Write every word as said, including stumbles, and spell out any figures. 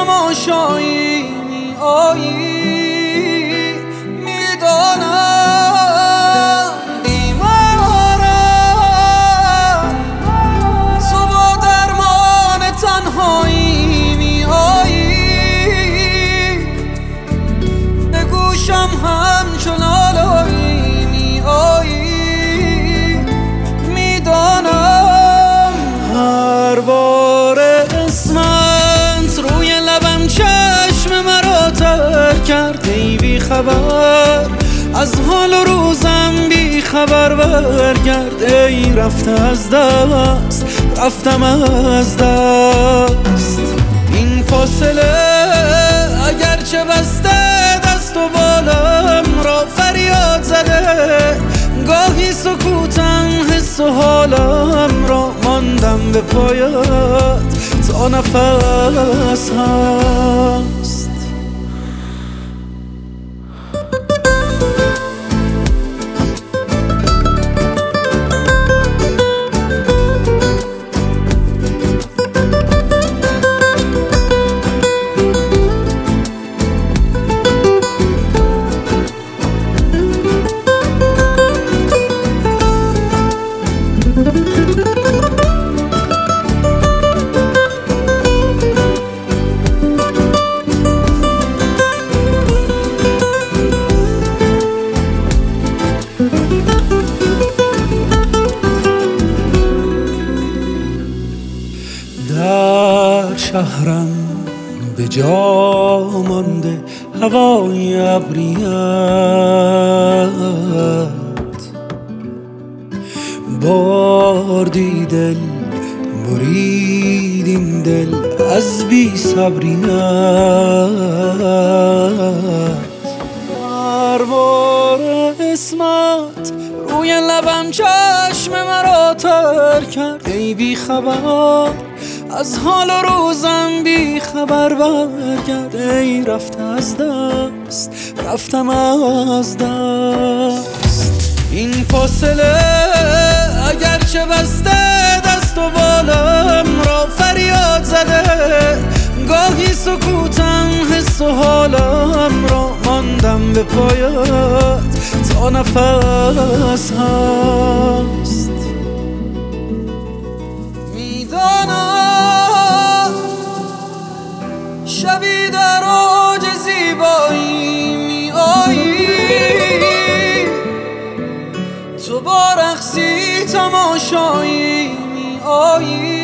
تماشایی می آیی. میدانم بیمارم، تو با درمان تنهایی می آیی. به گوشم همچون آلایی می آیی. میدانم هر بار اسمت روی لبم چشم مرا تر کرد. ای بی خبر از حال و روزم، بی خبر برگرد. ای رفته از دست، رفتم از دست. این فاصله اگرچه بسته دست و بالم را فریاد زده، گاهی سکوتم حس و حالم را ماندم به پایت تا نفس هست. در شهرم به جا مانده هوای ابریت، باردی دل برید این دل از بی صبریت. هر بار اسمت روی لبم چشم مرا تر کرد. ای بی خبر از حال و روزم، بی خبر برگرد. ای رفته از دست، رفتم از دست. این فاصله اگرچه بسته دست و بالم را فریاد زده، گاهی سکوتم حس و حالم را ماندم به پایت تا نفس هست. میدانم شبی در اوج زیبایی می آیی، تو با رقصی تماشایی می آیی.